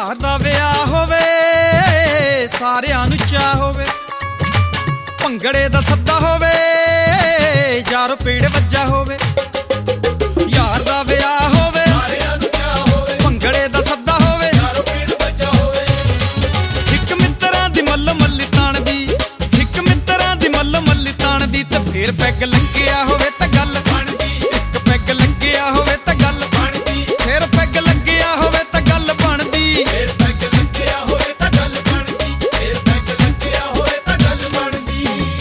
यार दा विआह होवे सारियां नूं चाह होवे भंगड़े दा सद्दा होवे यारो पीड़ वज्जा होवे यार दा विआह होवे सारियां नूं चाह होवे भंगड़े दा सद्दा होवे यारो पीड़ वज्जा होवे इक मित्तरां दी मल्ल मल्ली ताण दी इक मित्तरां दी मल्ल मल्ली ताण दी ते फेर पैग लग्गिया होवे तां गल बनदी इक पैग लग्गिया होवे तां गल बनदी फेर पैग लग्गिया होवे तां गल बनदी फेर पैग लग्गिया होवे तां गल बनदी फेर पैग लग्गिया होवे तां गल बनदी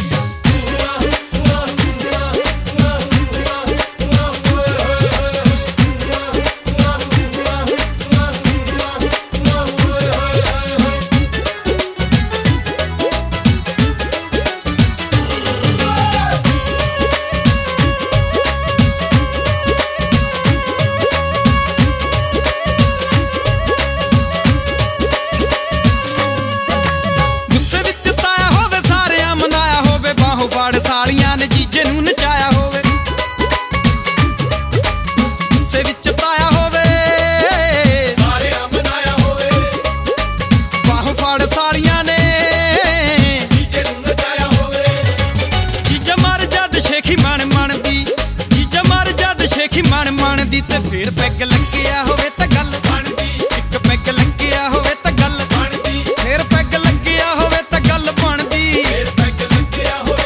सालियां ने जीजे नूं नचाया होवे गुस्से विच ताया होवे सारियां मनाया होवे बाहों फाड़ सालियां ने जीजे नूं नचाया होवे जीजा मर जद शेखी मन मन दी जीजा मर जद शेखी मन मन दी ते फिर पैग लग्गिया होवे तां गल बनदी इक पैग लग्गिया होवे तां गल बनदी फिर पैग लग्गिया होवे तां गल बनदी फिर पैग लग्गिया होवे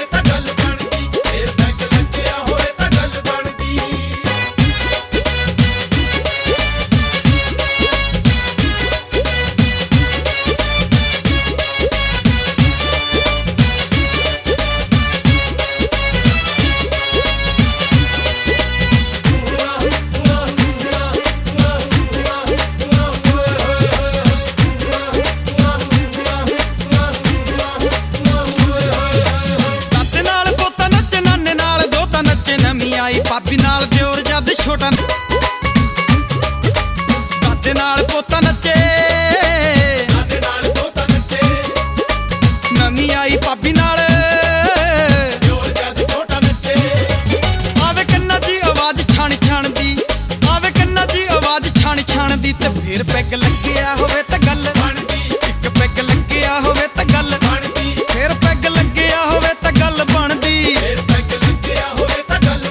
भाभी नाल दिओर जद छोटा दादे नाल पोता नचे दादे नाल पोता नचे नवी आई भाभी नाल दिओर जद छोटा नचे आवे कन्ना जी आवाज छाण छाण दी आवे कन्ना जी आवाज छाण छाण दी ते फिर पैग लग्गिया होवे तां गल बनदी इक पैग लग्गिया होवे तां गल बनदी फिर पैग लग्गिया होवे तां गल बनदी फिर पैग लग्गिया होवे तां गल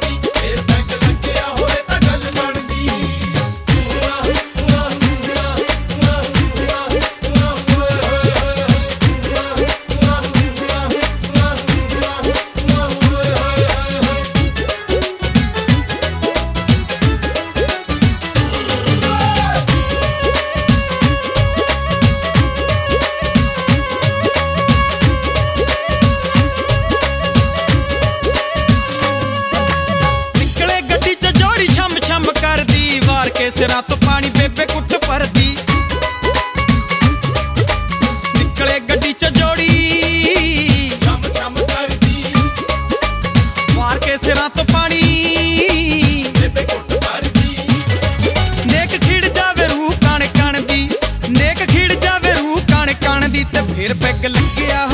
सिरा तो पानी बेबे कुट भरदी निकले गड्डी च जोड़ी छम छम करदी मार के सिरा तो पानी बेबे कुट भरदी नेक खिड़ जावे रूह कान कान दी नेक खिड़ जावे रूह कान कान दी ते फिर पैग लग्गिया